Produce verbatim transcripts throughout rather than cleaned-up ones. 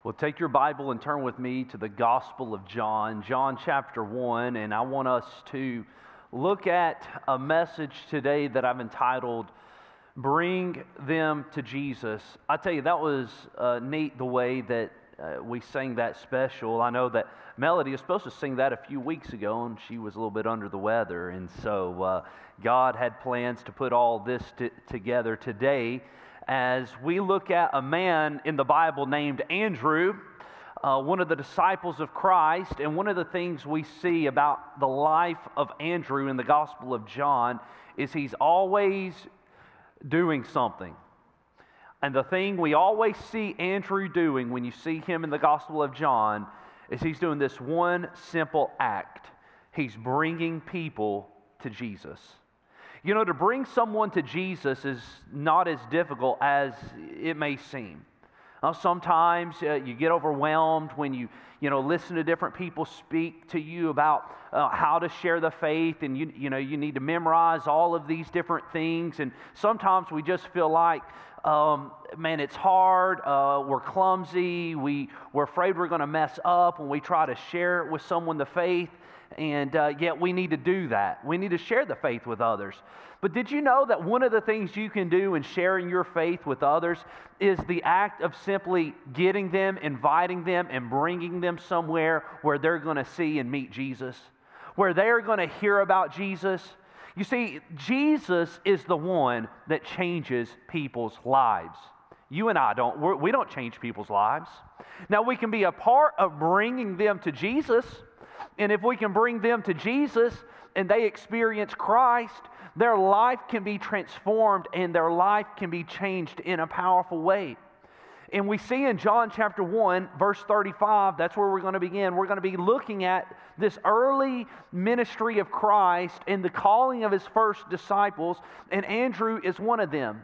Well, take your Bible and turn with me to the Gospel of John, John chapter one, and I want us to look at a message today that I've entitled, Bring Them to Jesus. I tell you, that was uh, neat the way that uh, we sang that special. I know that Melody was supposed to sing that a few weeks ago, and she was a little bit under the weather, and so uh, God had plans to put all this t- together today as we look at a man in the Bible named Andrew, uh, one of the disciples of Christ. And one of the things we see about the life of Andrew in the Gospel of John is he's always doing something. And the thing we always see Andrew doing when you see him in the Gospel of John is he's doing this one simple act. He's bringing people to Jesus. You know, to bring someone to Jesus is not as difficult as it may seem. Now, sometimes uh, you get overwhelmed when you, you know, listen to different people speak to you about uh, how to share the faith, and you, you know, you need to memorize all of these different things. And sometimes we just feel like, um, man, it's hard. Uh, we're clumsy. We we're afraid we're going to mess up when we try to share with someone the faith. And uh, yet we need to do that. We need to share the faith with others. But did you know that one of the things you can do in sharing your faith with others is the act of simply getting them, inviting them, and bringing them somewhere where they're going to see and meet Jesus, where they're going to hear about Jesus? You see, Jesus is the one that changes people's lives. You and I don't, we're, we don't change people's lives. Now, we can be a part of bringing them to Jesus. And if we can bring them to Jesus and they experience Christ, their life can be transformed and their life can be changed in a powerful way. And we see in John chapter one, verse thirty-five, that's where we're going to begin. We're going to be looking at this early ministry of Christ and the calling of His first disciples, and Andrew is one of them.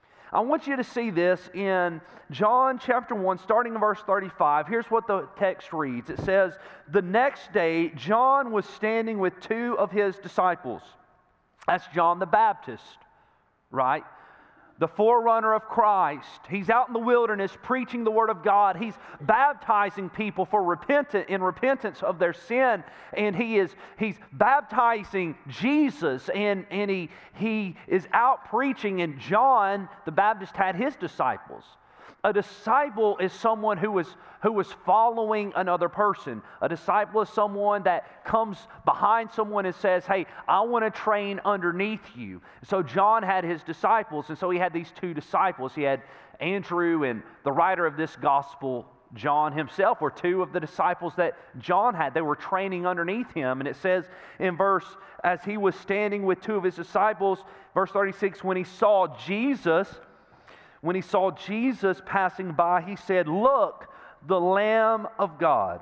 I want you to see this in John chapter one, starting in verse thirty-five. Here's what the text reads. It says, "The next day, John was standing with two of his disciples." That's John the Baptist, right? The forerunner of Christ. He's out in the wilderness preaching the Word of God. He's baptizing people for repentance in repentance of their sin. And he is he's baptizing Jesus, and, and he, he is out preaching. And John the Baptist had his disciples. A disciple is someone who was, who was following another person. A disciple is someone that comes behind someone and says, hey, I want to train underneath you. So John had his disciples, and so he had these two disciples. He had Andrew, and the writer of this gospel, John himself, were two of the disciples that John had. They were training underneath him. And it says in verse, as he was standing with two of his disciples, verse thirty-six, when he saw Jesus... When he saw Jesus passing by, he said, "Look, the Lamb of God."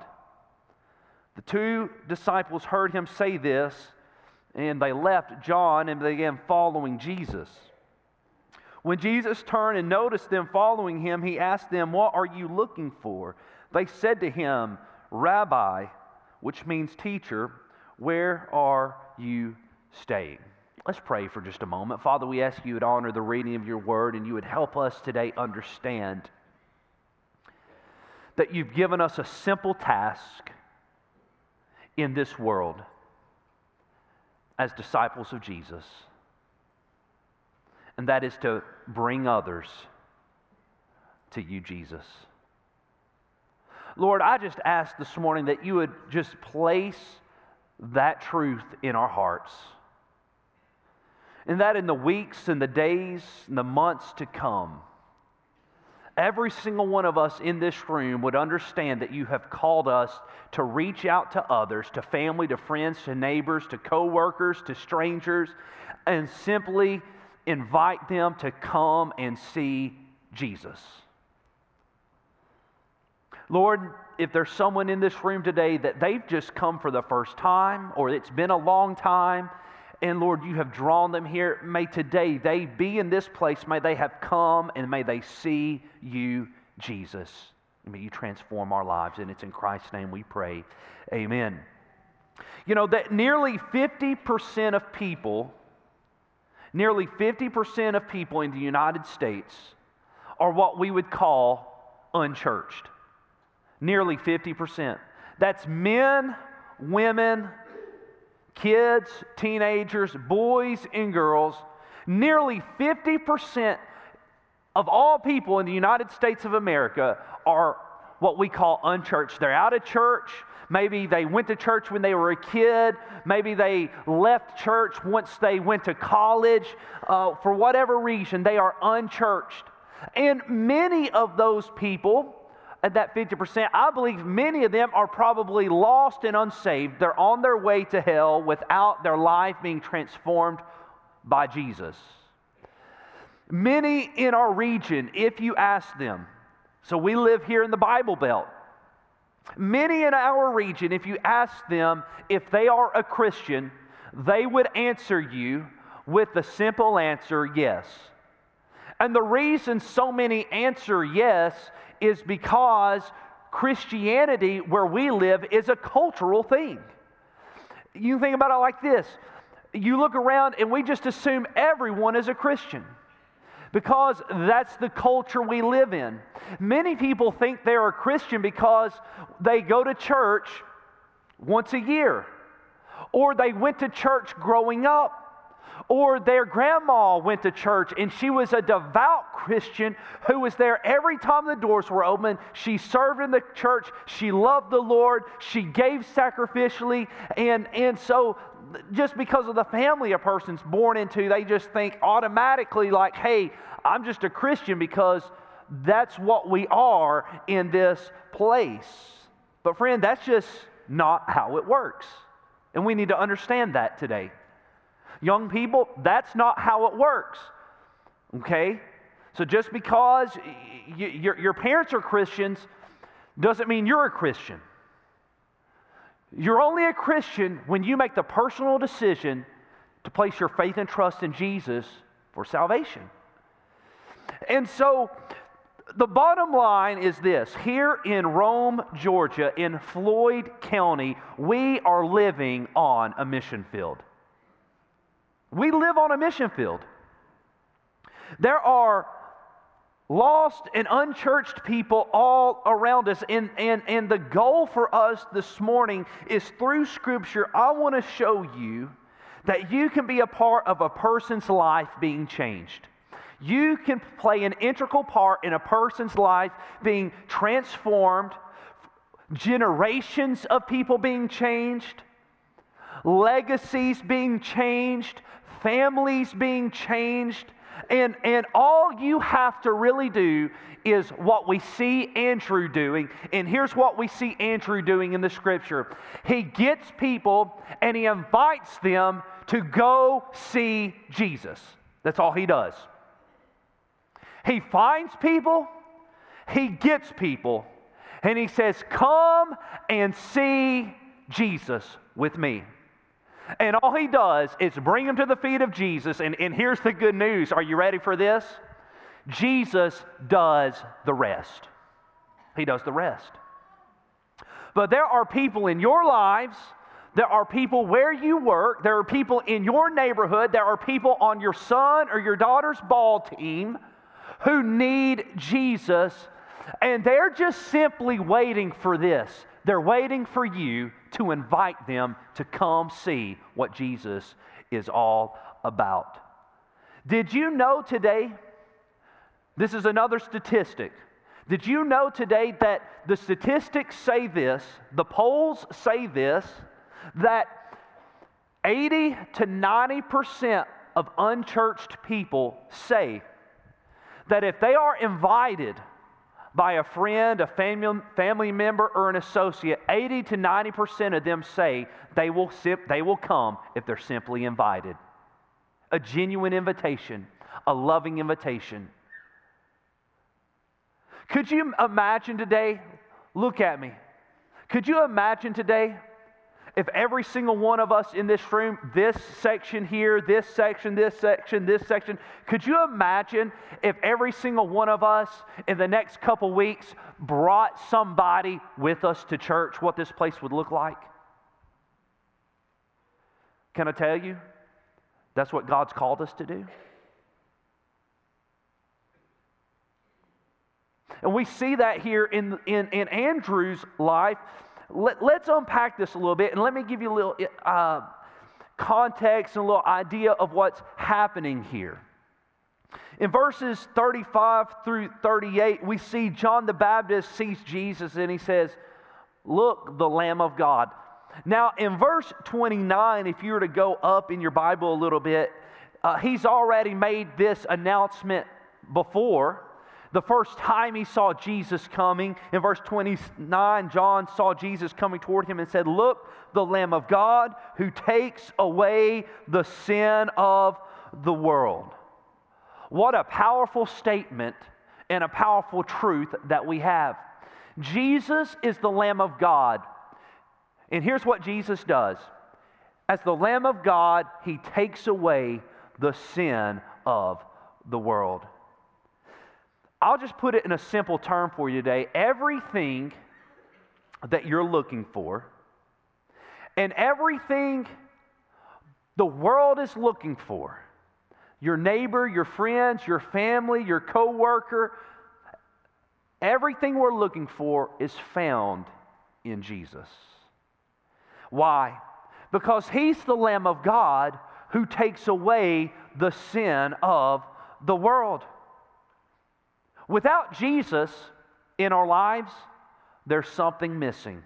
The two disciples heard him say this, and they left John and began following Jesus. When Jesus turned and noticed them following him, he asked them, "What are you looking for?" They said to him, "Rabbi," which means teacher, "where are you staying?" Let's pray for just a moment. Father, we ask you to honor the reading of your word, and you would help us today understand that you've given us a simple task in this world as disciples of Jesus, and that is to bring others to you, Jesus. Lord, I just ask this morning that you would just place that truth in our hearts. And that in the weeks and the days and the months to come, every single one of us in this room would understand that you have called us to reach out to others, to family, to friends, to neighbors, to co-workers, to strangers, and simply invite them to come and see Jesus. Lord, if there's someone in this room today that they've just come for the first time, or it's been a long time, and Lord, you have drawn them here, may today they be in this place. May they have come, and may they see you, Jesus. May you transform our lives, and it's in Christ's name we pray. Amen. You know that nearly fifty percent of people, nearly fifty percent of people in the United States are what we would call unchurched. Nearly fifty percent. That's men, women, kids, teenagers, boys, and girls. Nearly fifty percent of all people in the United States of America are what we call unchurched. They're out of church. Maybe they went to church when they were a kid. Maybe they left church once they went to college. Uh, for whatever reason, they are unchurched. And many of those people, at that fifty percent, I believe many of them are probably lost and unsaved. They're on their way to hell without their life being transformed by Jesus. Many in our region, if you ask them, so we live here in the Bible Belt. Many in our region, if you ask them if they are a Christian, they would answer you with the simple answer, yes. And the reason so many answer yes is because Christianity, where we live, is a cultural thing. You think about it like this. You look around and we just assume everyone is a Christian, because that's the culture we live in. Many people think they're a Christian because they go to church once a year, or they went to church growing up, or their grandma went to church and she was a devout Christian who was there every time the doors were open. She served in the church. She loved the Lord. She gave sacrificially. And, and so just because of the family a person's born into, they just think automatically like, hey, I'm just a Christian because that's what we are in this place. But friend, that's just not how it works. And we need to understand that today. Young people, that's not how it works. Okay? So just because y- your, your parents are Christians doesn't mean you're a Christian. You're only a Christian when you make the personal decision to place your faith and trust in Jesus for salvation. And so the bottom line is this. Here in Rome, Georgia, in Floyd County, we are living on a mission field. We live on a mission field. There are lost and unchurched people all around us. And, and, and the goal for us this morning is through Scripture, I want to show you that you can be a part of a person's life being changed. You can play an integral part in a person's life being transformed, generations of people being changed, legacies being changed, families being changed, and, and all you have to really do is what we see Andrew doing. And here's what we see Andrew doing in the Scripture. He gets people and he invites them to go see Jesus. That's all he does. He finds people, he gets people, and he says, come and see Jesus with me. And all he does is bring them to the feet of Jesus. And, and here's the good news. Are you ready for this? Jesus does the rest. He does the rest. But there are people in your lives, there are people where you work, there are people in your neighborhood, there are people on your son or your daughter's ball team who need Jesus, and they're just simply waiting for this. They're waiting for you to invite them to come see what Jesus is all about. Did you know today, this is another statistic, did you know today that the statistics say this, the polls say this, that eighty to ninety percent of unchurched people say that if they are invited by a friend, a family, family member, or an associate, eighty to ninety percent of them say they will, sip, they will come if they're simply invited. A genuine invitation, a loving invitation. Could you imagine today, look at me, could you imagine today if every single one of us in this room, this section here, this section, this section, this section, could you imagine if every single one of us in the next couple weeks brought somebody with us to church, what this place would look like? Can I tell you? That's what God's called us to do. And we see that here in, in, in Andrew's life. Let, let's unpack this a little bit, and let me give you a little uh, context and a little idea of what's happening here. In verses thirty-five through thirty-eight, we see John the Baptist sees Jesus and he says, "Look, the Lamb of God." Now, in verse twenty-nine, if you were to go up in your Bible a little bit, uh, he's already made this announcement before. The first time he saw Jesus coming, in verse twenty-nine, John saw Jesus coming toward him and said, "Look, the Lamb of God who takes away the sin of the world." What a powerful statement and a powerful truth that we have. Jesus is the Lamb of God. And here's what Jesus does. As the Lamb of God, He takes away the sin of the world. I'll just put it in a simple term for you today. Everything that you're looking for and everything the world is looking for, your neighbor, your friends, your family, your coworker, everything we're looking for is found in Jesus. Why? Because He's the Lamb of God who takes away the sin of the world. Without Jesus in our lives, there's something missing.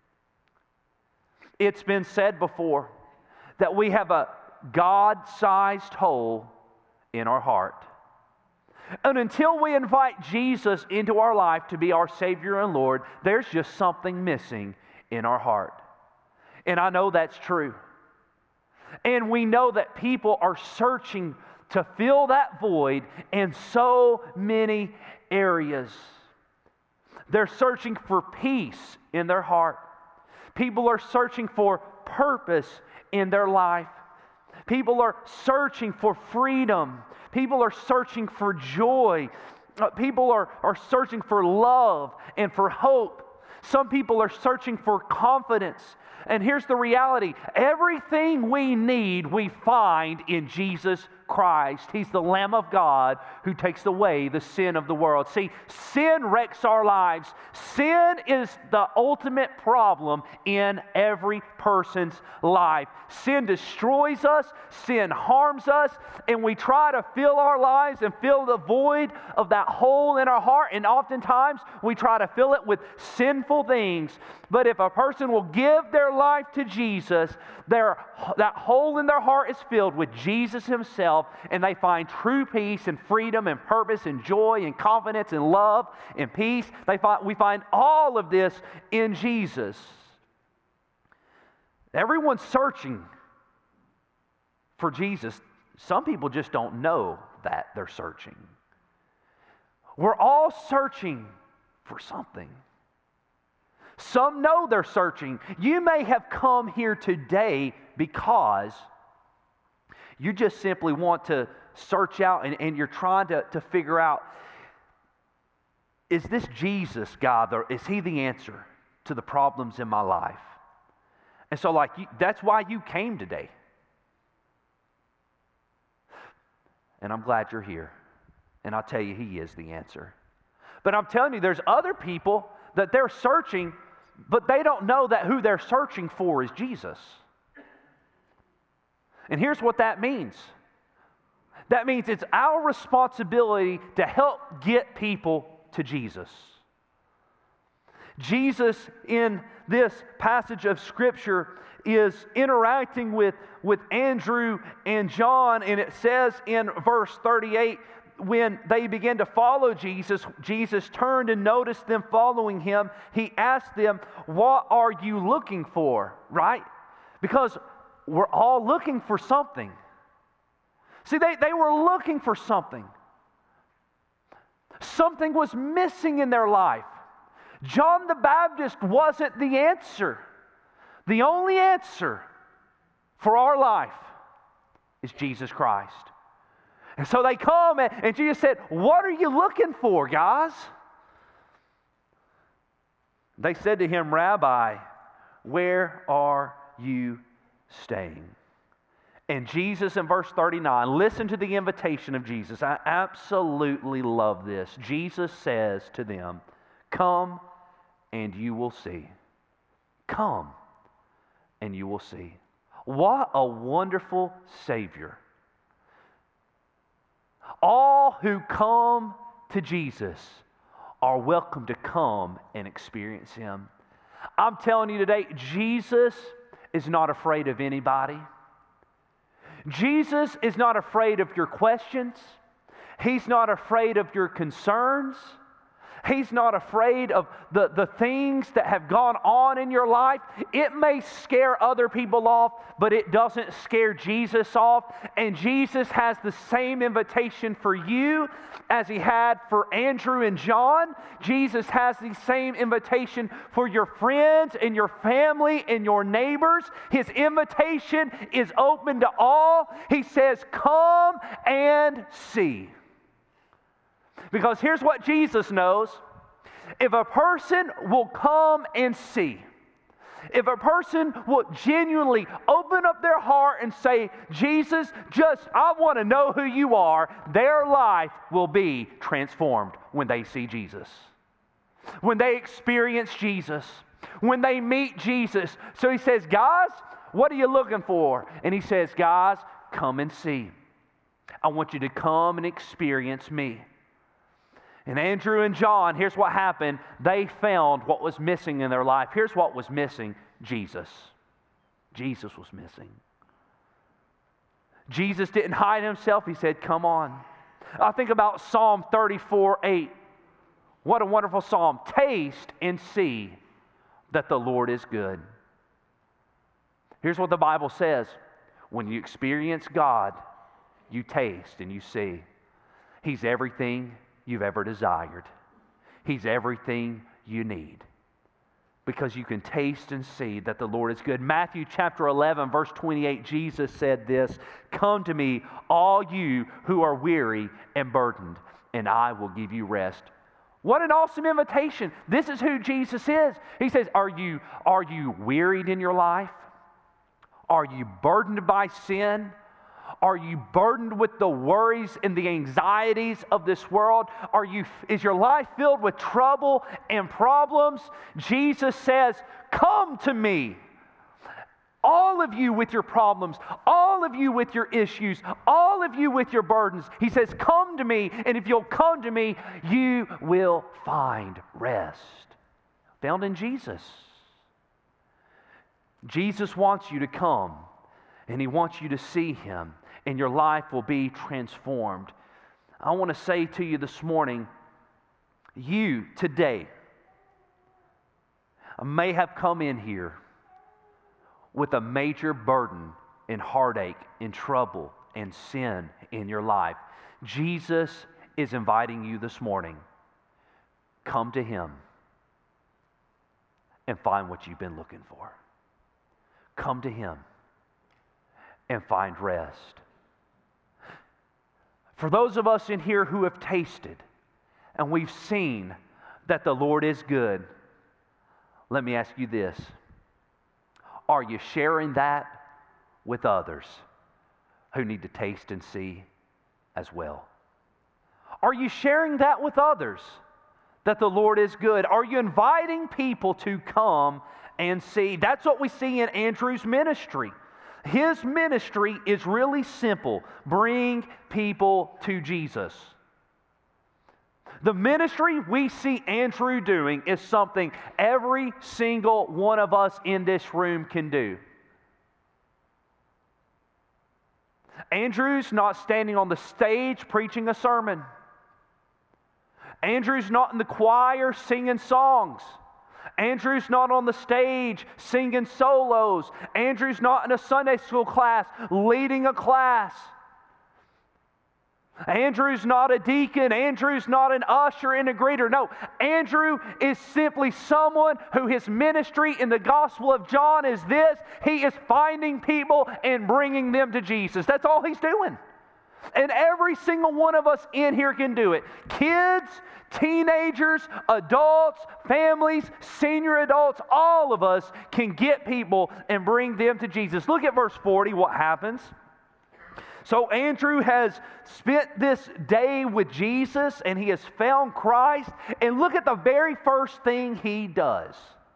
It's been said before that we have a God-sized hole in our heart. And until we invite Jesus into our life to be our Savior and Lord, there's just something missing in our heart. And I know that's true. And we know that people are searching to fill that void in so many areas. They're searching for peace in their heart. People are searching for purpose in their life. People are searching for freedom. People are searching for joy. Uh, people are, are searching for love and for hope. Some people are searching for confidence. And here's the reality. Everything we need, we find in Jesus Christ. He's the Lamb of God who takes away the sin of the world. See, sin wrecks our lives. Sin is the ultimate problem in every person's life. Sin destroys us, sin harms us, and we try to fill our lives and fill the void of that hole in our heart, and oftentimes we try to fill it with sinful things. But if a person will give their life to Jesus, their, that hole in their heart is filled with Jesus Himself, and they find true peace and freedom and purpose and joy and confidence and love and peace. They find, we find all of this in Jesus. Everyone's searching for Jesus. Some people just don't know that they're searching. We're all searching for something. Some know they're searching. You may have come here today because you just simply want to search out and, and you're trying to, to figure out, is this Jesus God, or is He the answer to the problems in my life? And so like you, that's why you came today. And I'm glad you're here. And I'll tell you, He is the answer. But I'm telling you, there's other people that they're searching, but they don't know that who they're searching for is Jesus. And here's what that means. That means it's our responsibility to help get people to Jesus. Jesus, in this passage of Scripture, is interacting with, with Andrew and John, and it says in verse thirty-eight, when they began to follow Jesus, Jesus turned and noticed them following Him. He asked them, "What are you looking for?" Right? Because we're all looking for something. See, they, they were looking for something. Something was missing in their life. John the Baptist wasn't the answer. The only answer for our life is Jesus Christ. And so they come and, and Jesus said, "What are you looking for, guys?" They said to Him, "Rabbi, where are you staying?" And Jesus in verse thirty-nine, listen to the invitation of Jesus. I absolutely love this. Jesus says to them, come and you will see. Come and you will see. What a wonderful Savior. All who come to Jesus are welcome to come and experience Him. I'm telling you today, Jesus is not afraid of anybody. Jesus is not afraid of your questions. He's not afraid of your concerns. He's not afraid of the, the things that have gone on in your life. It may scare other people off, but it doesn't scare Jesus off. And Jesus has the same invitation for you as He had for Andrew and John. Jesus has the same invitation for your friends and your family and your neighbors. His invitation is open to all. He says, come and see. Because here's what Jesus knows. If a person will come and see, if a person will genuinely open up their heart and say, Jesus, just, I want to know who you are, their life will be transformed when they see Jesus. When they experience Jesus. When they meet Jesus. So He says, guys, what are you looking for? And He says, guys, come and see. I want you to come and experience me. And Andrew and John, here's what happened. They found what was missing in their life. Here's what was missing. Jesus. Jesus was missing. Jesus didn't hide Himself. He said, come on. I think about Psalm thirty-four eight. What a wonderful psalm. Taste and see that the Lord is good. Here's what the Bible says. When you experience God, you taste and you see. He's everything you've ever desired. He's everything you need. Because you can taste and see that the Lord is good. Matthew chapter eleven, verse twenty-eight, Jesus said this, come to me, all you who are weary and burdened, and I will give you rest. What an awesome invitation. This is who Jesus is. He says, are you, are you wearied in your life? Are you burdened by sin? Are you burdened with the worries and the anxieties of this world? Are you, is your life filled with trouble and problems? Jesus says, come to me. All of you with your problems, all of you with your issues, all of you with your burdens. He says, come to me, and if you'll come to me, you will find rest. Found in Jesus. Jesus wants you to come, and He wants you to see Him, and your life will be transformed. I want to say to you this morning, you today may have come in here with a major burden and heartache and trouble and sin in your life. Jesus is inviting you this morning. Come to Him and find what you've been looking for. Come to Him and find rest. For those of us in here who have tasted and we've seen that the Lord is good, let me ask you this. Are you sharing that with others who need to taste and see as well? Are you sharing that with others that the Lord is good? Are you inviting people to come and see? That's what we see in Andrew's ministry. His ministry is really simple. Bring people to Jesus. The ministry we see Andrew doing is something every single one of us in this room can do. Andrew's not standing on the stage preaching a sermon. Andrew's not in the choir singing songs. Andrew's not on the stage singing solos. Andrew's not in a Sunday school class leading a class. Andrew's not a deacon. Andrew's not an usher and a greeter. No, Andrew is simply someone who his ministry in the Gospel of John is this. He is finding people and bringing them to Jesus. That's all he's doing. And every single one of us in here can do it. Kids, teenagers, adults, families, senior adults, all of us can get people and bring them to Jesus. Look at verse forty, what happens. So Andrew has spent this day with Jesus and he has found Christ. And look at the very first thing he does.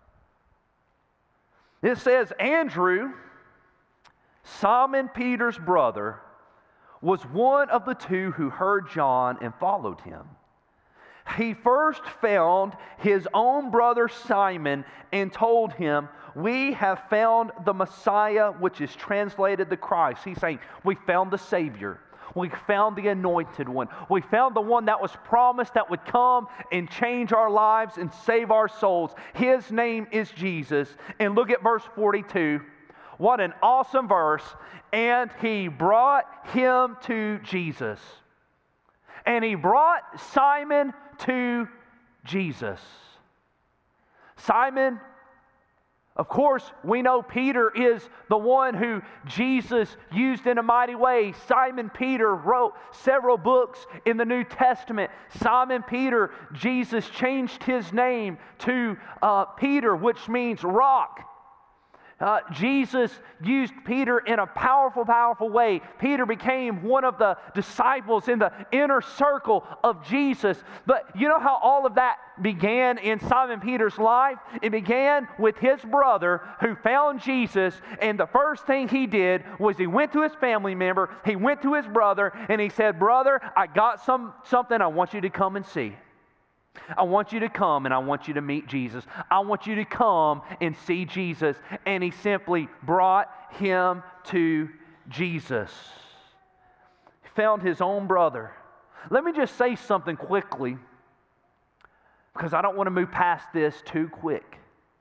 It says, Andrew, Simon Peter's brother, was one of the two who heard John and followed him. He first found his own brother Simon and told him, "We have found the Messiah," which is translated the Christ. He's saying, we found the Savior. We found the Anointed One. We found the one that was promised that would come and change our lives and save our souls. His name is Jesus. And look at verse forty-two. What an awesome verse. And he brought him to Jesus. And he brought Simon to Jesus. Simon, of course, we know Peter is the one who Jesus used in a mighty way. Simon Peter wrote several books in the New Testament. Simon Peter, Jesus changed his name to uh, Peter, which means rock. Uh, Jesus used Peter in a powerful, powerful way. Peter became one of the disciples in the inner circle of Jesus. But you know how all of that began in Simon Peter's life? It began with his brother who found Jesus, and the first thing he did was he went to his family member, he went to his brother, and he said, "Brother, I got some something I want you to come and see. I want you to come and I want you to meet Jesus. I want you to come and see Jesus." And he simply brought him to Jesus. He found his own brother. Let me just say something quickly, because I don't want to move past this too quick.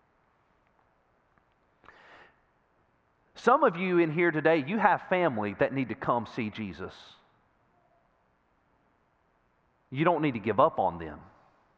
Some of you in here today, you have family that need to come see Jesus. You don't need to give up on them.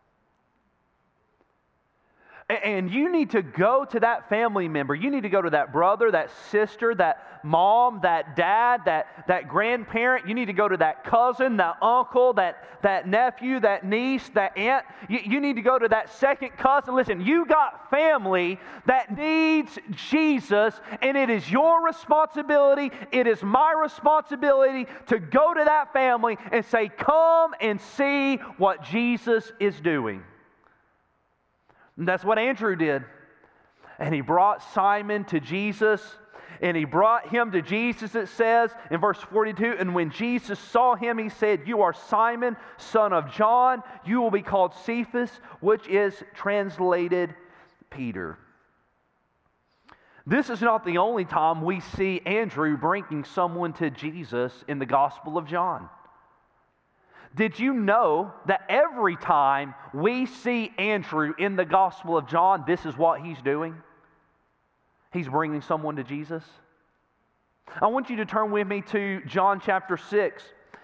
And you need to go to that family member. You need to go to that brother, that sister, that mom, that dad, that, that grandparent. You need to go to that cousin, that uncle, that, that nephew, that niece, that aunt. You, you need to go to that second cousin. Listen, you got family that needs Jesus, and it is your responsibility, it is my responsibility to go to that family and say, "Come and see what Jesus is doing." And that's what Andrew did. And he brought Simon to Jesus. And he brought him to Jesus, it says in verse forty-two. And when Jesus saw him, he said, "You are Simon, son of John. You will be called Cephas," which is translated Peter. This is not the only time we see Andrew bringing someone to Jesus in the Gospel of John. Did you know that every time we see Andrew in the Gospel of John, this is what he's doing? He's bringing someone to Jesus. I want you to turn with me to John chapter six.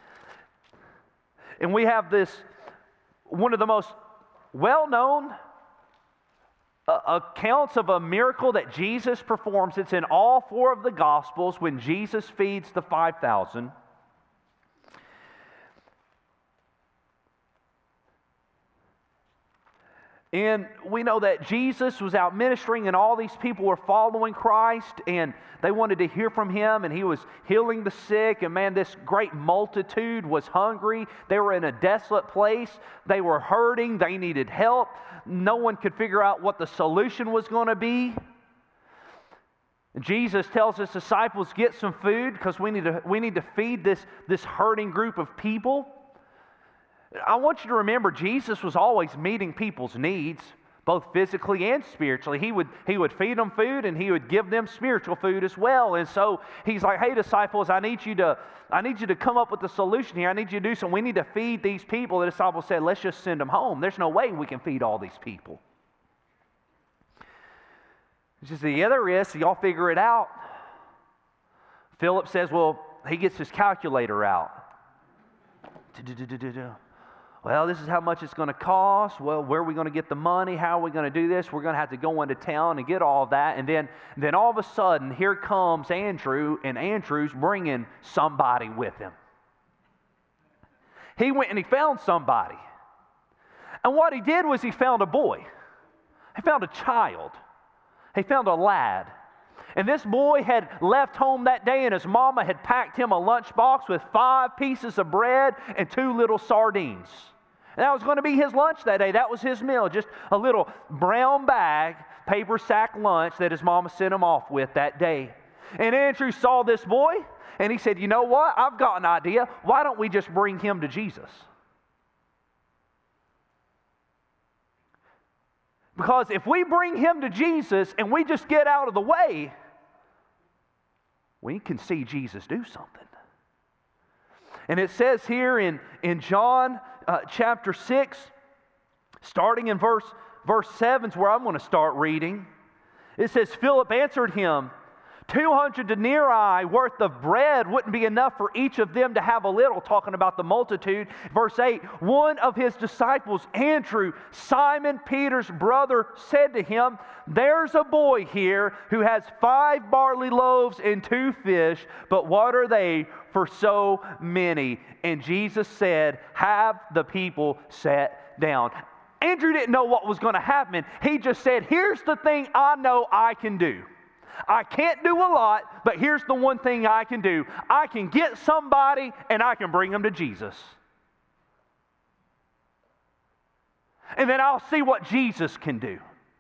And we have this, one of the most well-known uh, accounts of a miracle that Jesus performs. It's in all four of the Gospels when Jesus feeds the five thousand. And we know that Jesus was out ministering and all these people were following Christ and they wanted to hear from Him, and He was healing the sick. And man, this great multitude was hungry. They were in a desolate place. They were hurting. They needed help. No one could figure out what the solution was going to be. And Jesus tells His disciples, "Get some food, because we need to, we need to feed this, this hurting group of people." I want you to remember, Jesus was always meeting people's needs, both physically and spiritually. He would, he would feed them food, and He would give them spiritual food as well. And so He's like, "Hey, disciples, I need you to, I need you to come up with a solution here. I need you to do something. We need to feed these people." The disciples said, "Let's just send them home. There's no way we can feed all these people." It's just the other is, y'all figure it out. Philip says, well, he gets his calculator out. Well, this is how much it's going to cost. Well, where are we going to get the money? How are we going to do this? We're going to have to go into town and get all of that. And then, then all of a sudden, here comes Andrew, and Andrew's bringing somebody with him. He went and he found somebody. And what he did was he found a boy. He found a child. He found a lad. And this boy had left home that day, and his mama had packed him a lunchbox with five pieces of bread and two little sardines. And that was going to be his lunch that day. That was his meal, just a little brown bag, paper sack lunch that his mama sent him off with that day. And Andrew saw this boy, and he said, you know what? I've got an idea. Why don't we just bring him to Jesus? Because if we bring him to Jesus and we just get out of the way, we can see Jesus do something. And it says here in, in John uh, chapter six, starting in verse, verse seven is where I'm going to start reading. It says, Philip answered him, two hundred denarii worth of bread wouldn't be enough for each of them to have a little, talking about the multitude. Verse eight, one of his disciples, Andrew, Simon Peter's brother, said to him, there's a boy here who has five barley loaves and two fish, but what are they for so many? And Jesus said, have the people sat down. Andrew didn't know what was going to happen. He just said, here's the thing I know I can do. I can't do a lot, but here's the one thing I can do. I can get somebody and I can bring them to Jesus. And then I'll see what Jesus can do.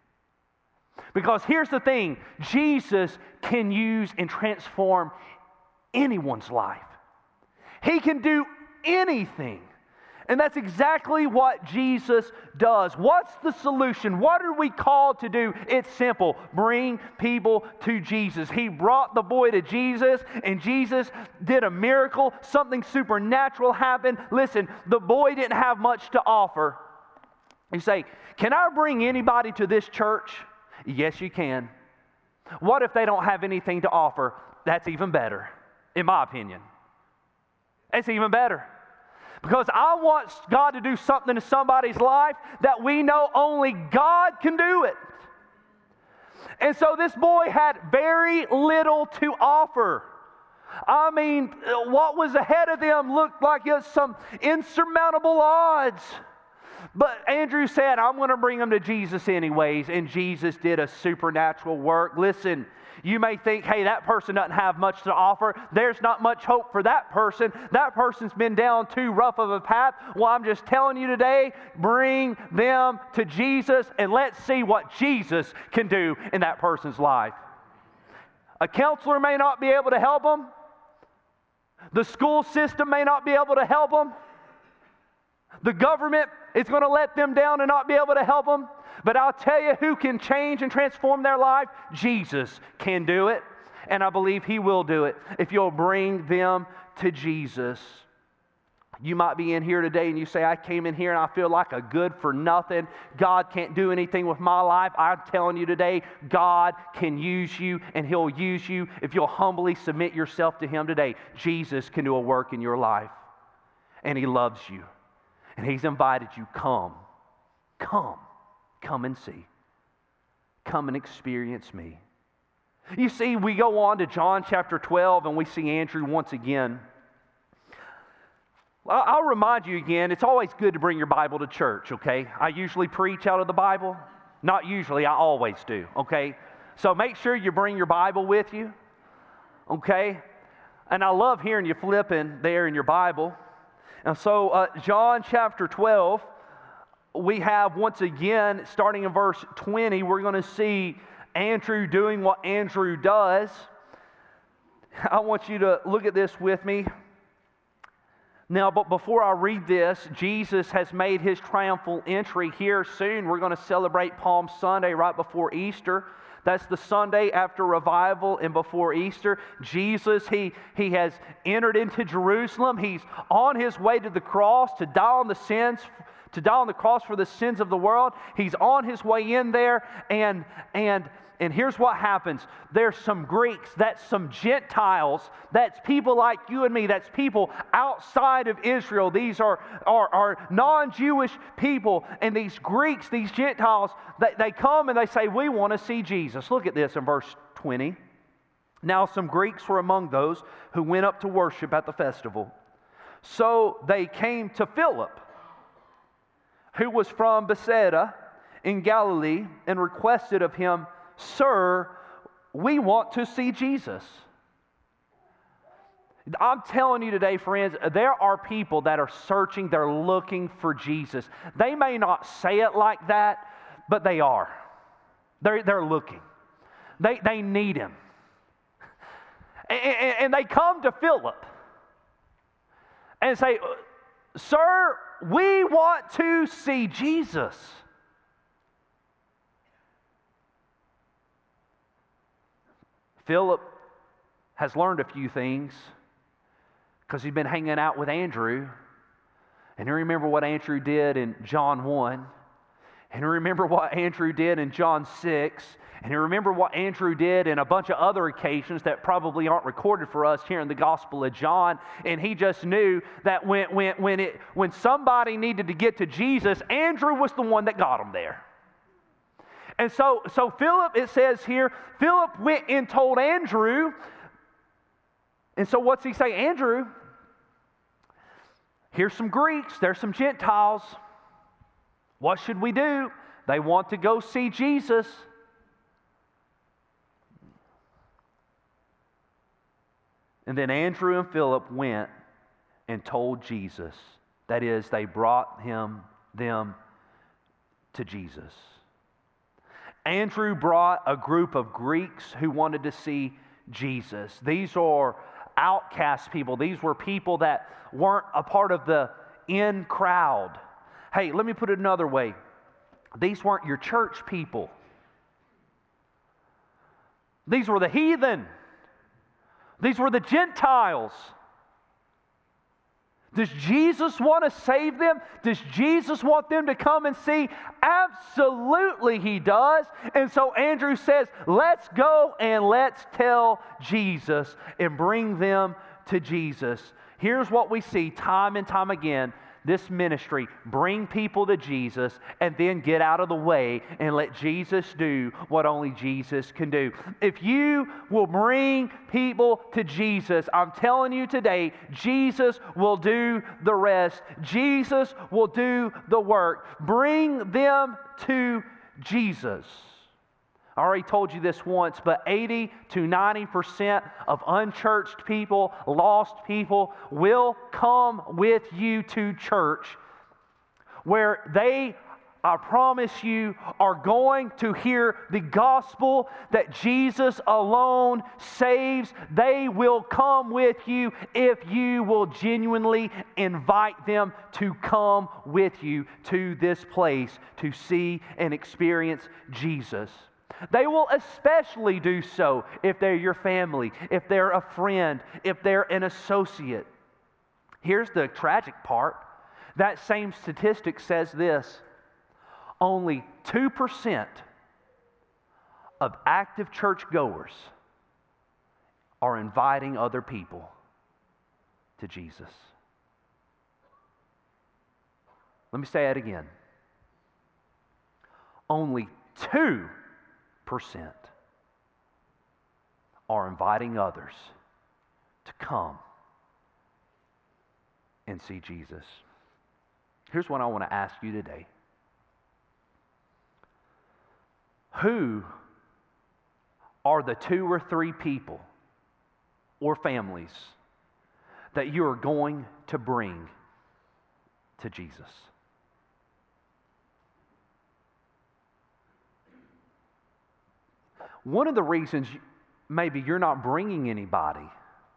Because here's the thing, Jesus can use and transform anyone's life. He can do anything. And that's exactly what Jesus does. What's the solution? What are we called to do? It's simple. Bring people to Jesus. He brought the boy to Jesus, and Jesus did a miracle. Something supernatural happened. Listen, the boy didn't have much to offer. You say, can I bring anybody to this church? Yes, you can. What if they don't have anything to offer? That's even better, in my opinion. It's even better. Because I want God to do something in somebody's life that we know only God can do it. And so this boy had very little to offer. I mean, what was ahead of them looked like it was some insurmountable odds. But Andrew said, I'm going to bring them to Jesus anyways. And Jesus did a supernatural work. Listen, you may think, hey, that person doesn't have much to offer. There's not much hope for that person. That person's been down too rough of a path. Well, I'm just telling you today, bring them to Jesus and let's see what Jesus can do in that person's life. A counselor may not be able to help them. The school system may not be able to help them. The government is going to let them down and not be able to help them. But I'll tell you who can change and transform their life. Jesus can do it. And I believe He will do it if you'll bring them to Jesus. You might be in here today and you say, I came in here and I feel like a good for nothing. God can't do anything with my life. I'm telling you today, God can use you, and He'll use you if you'll humbly submit yourself to Him today. Jesus can do a work in your life. And He loves you. And He's invited you, come, come, come and see. Come and experience me. You see, we go on to John chapter twelve and we see Andrew once again. I'll remind you again, it's always good to bring your Bible to church, okay? I usually preach out of the Bible. Not usually, I always do, okay? So make sure you bring your Bible with you, okay? And I love hearing you flipping there in your Bible. And so, uh, John chapter twelve, we have once again, starting in verse twenty, we're going to see Andrew doing what Andrew does. I want you to look at this with me. Now, but before I read this, Jesus has made His triumphal entry here soon. We're going to celebrate Palm Sunday right before Easter. That's the Sunday after revival and before Easter. Jesus, he, he has entered into Jerusalem. He's on His way to the cross to die on the sins, to die on the cross for the sins of the world. He's on His way in there, and and and here's what happens. There's some Greeks, that's some Gentiles, that's people like you and me, that's people outside of Israel. These are, are, are non-Jewish people, and these Greeks, these Gentiles, they, they come and they say, we want to see Jesus. Look at this in verse twenty. Now some Greeks were among those who went up to worship at the festival. So they came to Philip, who was from Bethsaida in Galilee, and requested of him, Sir, we want to see Jesus. I'm telling you today, friends, there are people that are searching, they're looking for Jesus. They may not say it like that, but they are. They're, they're looking. They, they need Him. And, and, and they come to Philip and say, "Sir, we want to see Jesus." Philip has learned a few things because he's been hanging out with Andrew. And you remember what Andrew did in John one. And you remember what Andrew did in John six. And you remember what Andrew did in a bunch of other occasions that probably aren't recorded for us here in the Gospel of John. And he just knew that when, when, when, it, when somebody needed to get to Jesus, Andrew was the one that got him there. And so, so Philip, it says here, Philip went and told Andrew. And so what's he say? Andrew, here's some Greeks, there's some Gentiles. What should we do? They want to go see Jesus. And then Andrew and Philip went and told Jesus. That is, they brought him, them to Jesus. Andrew brought a group of Greeks who wanted to see Jesus. These are outcast people. These were people that weren't a part of the in crowd. Hey, let me put it another way. These weren't your church people. These were the heathen. These were the Gentiles. Does Jesus want to save them? Does Jesus want them to come and see? Absolutely He does. And so Andrew says, let's go and let's tell Jesus and bring them to Jesus. Here's what we see time and time again. This ministry, bring people to Jesus and then get out of the way and let Jesus do what only Jesus can do. If you will bring people to Jesus, I'm telling you today, Jesus will do the rest. Jesus will do the work. Bring them to Jesus. I already told you this once, but eighty to ninety percent of unchurched people, lost people, will come with you to church where they, I promise you, are going to hear the gospel that Jesus alone saves. They will come with you if you will genuinely invite them to come with you to this place to see and experience Jesus. They will especially do so if they're your family, if they're a friend, if they're an associate. Here's the tragic part. That same statistic says this: only two percent of active churchgoers are inviting other people to Jesus. Let me say that again. Only two percent are inviting others to come and see Jesus. Here's what I want to ask you today. Who are the two or three people or families that you are going to bring to Jesus? One of the reasons maybe you're not bringing anybody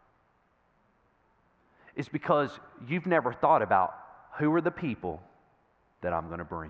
is because you've never thought about who are the people that I'm going to bring.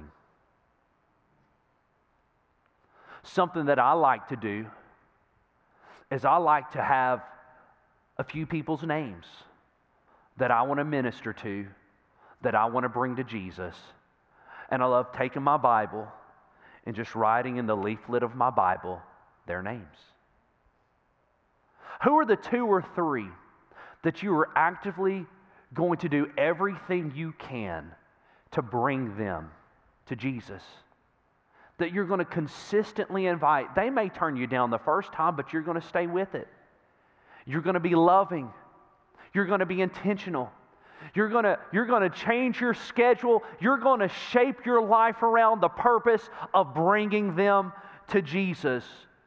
Something that I like to do is I like to have a few people's names that I want to minister to, that I want to bring to Jesus. And I love taking my Bible and just writing in the leaflet of my Bible their names. Who are the two or three that you are actively going to do everything you can to bring them to Jesus? That you're going to consistently invite. They may turn you down the first time, but you're going to stay with it. You're going to be loving. You're going to be intentional. You're going to, you're going to change your schedule. You're going to shape your life around the purpose of bringing them to Jesus.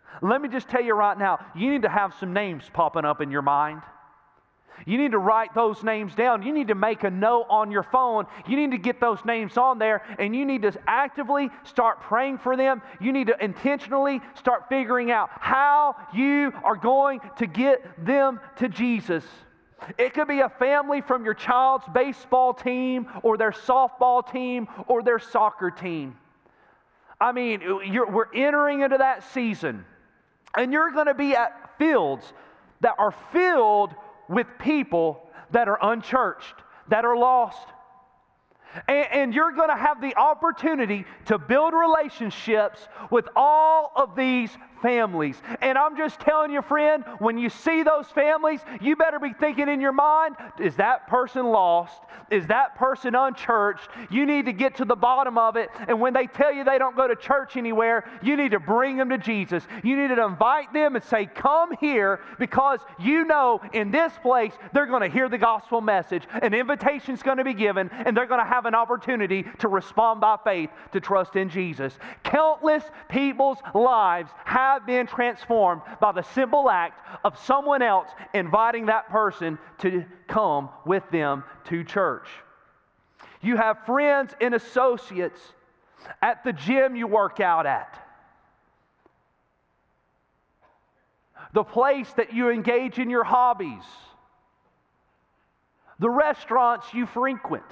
Let me just tell you right now, you need to have some names popping up in your mind. You need to write those names down. You need to make a note on your phone. You need to get those names on there, and you need to actively start praying for them. You need to intentionally start figuring out how you are going to get them to Jesus. It could be a family from your child's baseball team or their softball team or their soccer team. I mean, you're, we're entering into that season, and you're going to be at fields that are filled with people that are unchurched, that are lost. And, and you're going to have the opportunity to build relationships with all of these families. And I'm just telling you, friend, when you see those families, you better be thinking in your mind, is that person lost? Is that person unchurched? You need to get to the bottom of it. And when they tell you they don't go to church anywhere, you need to bring them to Jesus. You need to invite them and say, come here, because you know in this place they're going to hear the gospel message. An invitation's going to be given, and they're going to have an opportunity to respond by faith, to trust in Jesus. Countless people's lives have been transformed by the simple act of someone else inviting that person to come with them to church. You have friends and associates at the gym you work out at, the place that you engage in your hobbies, the restaurants you frequent,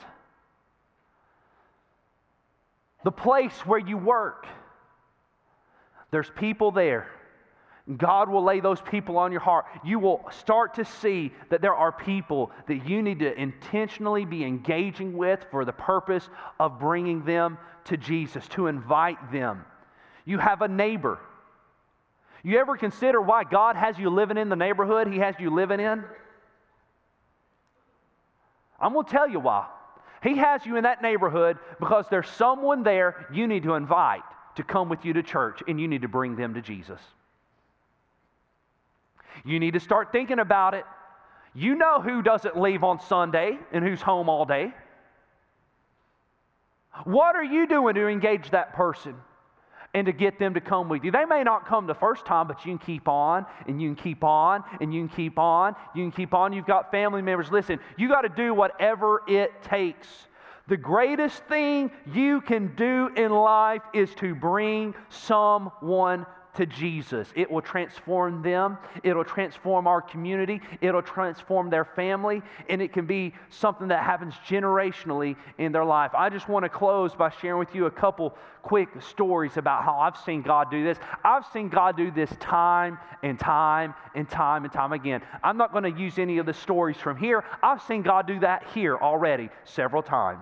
the place where you work. There's people there. God will lay those people on your heart. You will start to see that there are people that you need to intentionally be engaging with for the purpose of bringing them to Jesus, to invite them. You have a neighbor. You ever consider why God has you living in the neighborhood He has you living in? I'm going to tell you why. He has you in that neighborhood because there's someone there you need to invite to come with you to church, and you need to bring them to Jesus. You need to start thinking about it. You know who doesn't leave on Sunday and who's home all day. What are you doing to engage that person and to get them to come with you? They may not come the first time, but you can keep on, and you can keep on, and you can keep on, you can keep on. You've got family members. Listen, you got to do whatever it takes. The greatest thing you can do in life is to bring someone to Jesus. It will transform them. It'll transform our community. It'll transform their family. And it can be something that happens generationally in their life. I just want to close by sharing with you a couple quick stories about how I've seen God do this. I've seen God do this time and time and time and time again. I'm not going to use any of the stories from here. I've seen God do that here already several times.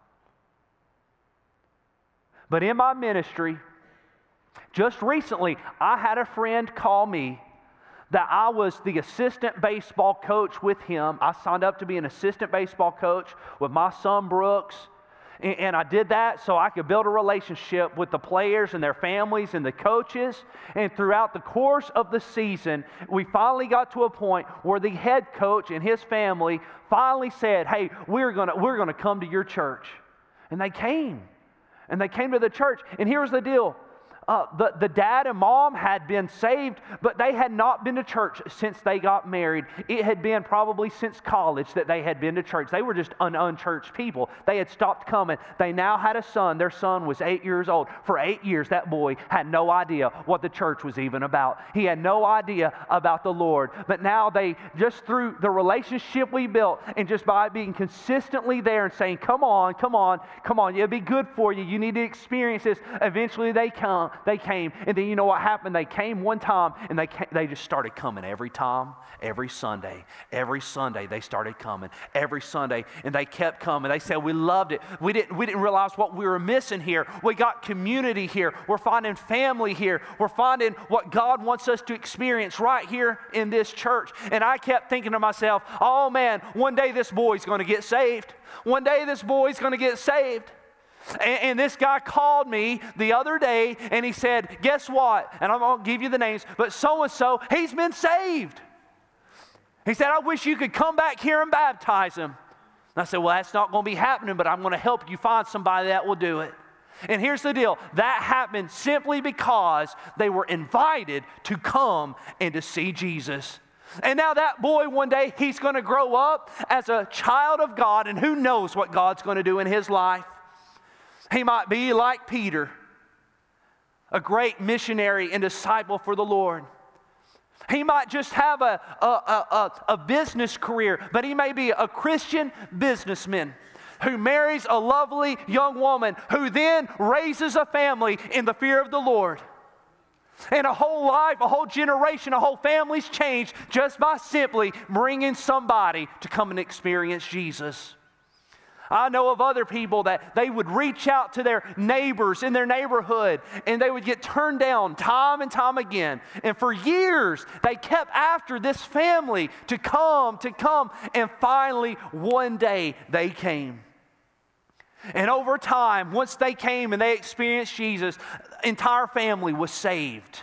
But in my ministry, just recently, I had a friend call me that I was the assistant baseball coach with him. I signed up to be an assistant baseball coach with my son Brooks. And, and I did that so I could build a relationship with the players and their families and the coaches. And throughout the course of the season, we finally got to a point where the head coach and his family finally said, hey, we're gonna, we're gonna come to your church. And they came. And they came to the church. And here's the deal. Uh, the, the dad and mom had been saved, but they had not been to church since they got married. It had been probably since college that they had been to church. They were just un- unchurched people. They had stopped coming. They now had a son. Their son was eight years old. For eight years, that boy had no idea what the church was even about. He had no idea about the Lord. But now they, just through the relationship we built and just by being consistently there and saying, come on, come on, come on, it'll be good for you. You need to experience this. Eventually they come. They came, and then you know what happened? They came one time, and they came, they just started coming every time, every Sunday. Every Sunday they started coming, every Sunday, and they kept coming. They said, we loved it. We didn't, we didn't realize what we were missing here. We got community here. We're finding family here. We're finding what God wants us to experience right here in this church. And I kept thinking to myself, oh man, one day this boy's going to get saved. One day this boy's going to get saved. And, and this guy called me the other day and he said, guess what? And I'm going to give you the names, but so-and-so, he's been saved. He said, I wish you could come back here and baptize him. And I said, well, that's not going to be happening, but I'm going to help you find somebody that will do it. And here's the deal. That happened simply because they were invited to come and to see Jesus. And now that boy, one day, he's going to grow up as a child of God, and who knows what God's going to do in his life. He might be like Peter, a great missionary and disciple for the Lord. He might just have a, a, a, a business career, but he may be a Christian businessman who marries a lovely young woman who then raises a family in the fear of the Lord. And a whole life, a whole generation, a whole family's changed just by simply bringing somebody to come and experience Jesus. I know of other people that they would reach out to their neighbors in their neighborhood and they would get turned down time and time again. And for years, they kept after this family to come, to come, and finally, one day, they came. And over time, once they came and they experienced Jesus, the entire family was saved.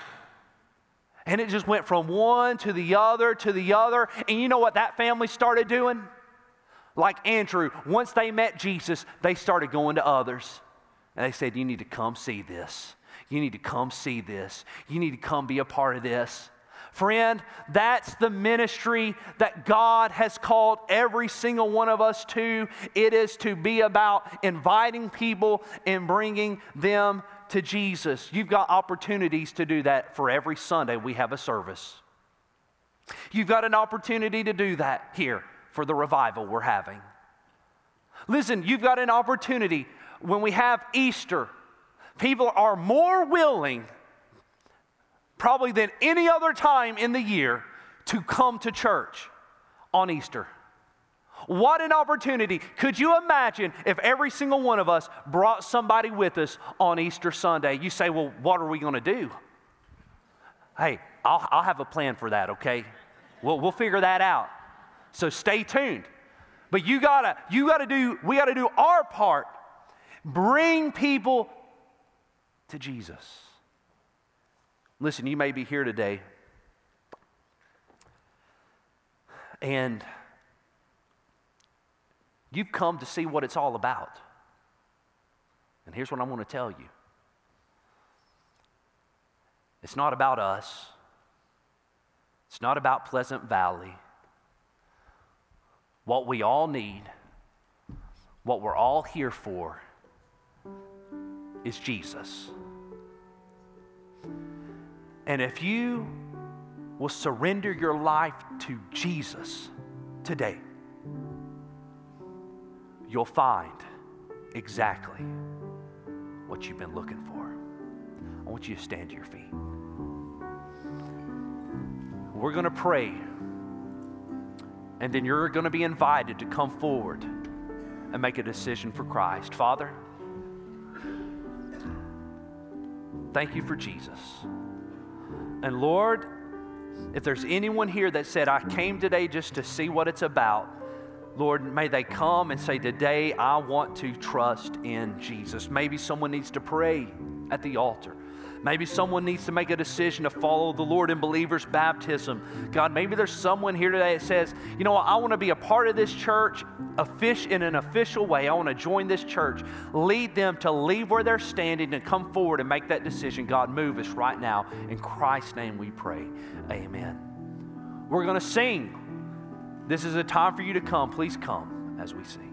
And it just went from one to the other to the other. And you know what that family started doing? Like Andrew, once they met Jesus, they started going to others. And they said, you need to come see this. You need to come see this. You need to come be a part of this. Friend, that's the ministry that God has called every single one of us to. It is to be about inviting people and bringing them to Jesus. You've got opportunities to do that for every Sunday we have a service. You've got an opportunity to do that here for the revival we're having. Listen, you've got an opportunity when we have Easter. People are more willing probably than any other time in the year to come to church on Easter. What an opportunity. Could you imagine if every single one of us brought somebody with us on Easter Sunday? You say, well, what are we going to do? Hey, I'll, I'll have a plan for that, okay? We'll, we'll figure that out. So stay tuned. But you gotta, you gotta do, we gotta do our part. Bring people to Jesus. Listen, you may be here today and you've come to see what it's all about. And here's what I want to tell you. It's not about us. It's not about Pleasant Valley. What we all need, what we're all here for, is Jesus. And if you will surrender your life to Jesus today, you'll find exactly what you've been looking for. I want you to stand to your feet. We're going to pray. And then you're going to be invited to come forward and make a decision for Christ. Father, thank you for Jesus. And Lord, if there's anyone here that said, I came today just to see what it's about, Lord, may they come and say, today I want to trust in Jesus. Maybe someone needs to pray at the altar. Maybe someone needs to make a decision to follow the Lord in believers' baptism. God, maybe there's someone here today that says, you know what, I want to be a part of this church a fish in an official way. I want to join this church. Lead them to leave where they're standing and come forward and make that decision. God, move us right now. In Christ's name we pray. Amen. We're going to sing. This is a time for you to come. Please come as we sing.